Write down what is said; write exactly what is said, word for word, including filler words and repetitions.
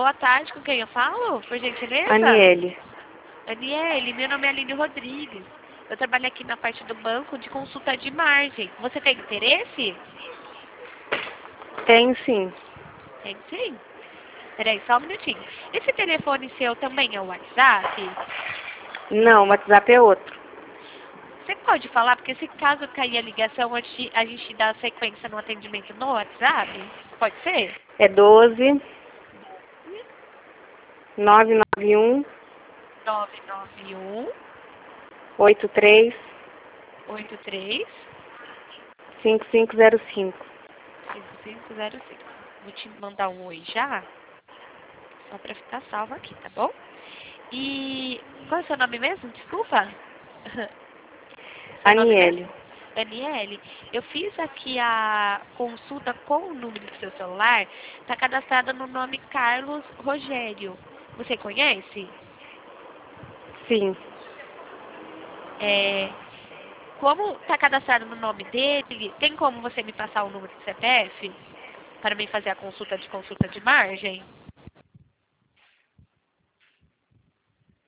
boa tarde, com quem eu falo, por gentileza? Aniele. Aniele, meu nome é Aline Rodrigues. Eu trabalho aqui na parte do banco de consulta de margem. Você tem interesse? Tem sim. Tem sim. Peraí, só um minutinho. Esse telefone seu também é o WhatsApp? Não, o WhatsApp é outro. Você pode falar, porque se caso cair a ligação, a gente, a gente dá sequência no atendimento no WhatsApp? Pode ser? É doze, nove nove um, nove nove um, oito três, oito três, cinco cinco zero cinco. cinco cinco zero cinco. Vou te mandar um oi já, só pra ficar salvo aqui, tá bom? E qual é o seu nome mesmo? Desculpa. Seu nome mesmo? Aniele. Daniele, eu fiz aqui a consulta com o número do seu celular, está cadastrada no nome Carlos Rogério. Você conhece? Sim. É, como está cadastrado no nome dele, tem como você me passar o número do C P F para mim fazer a consulta de consulta de margem?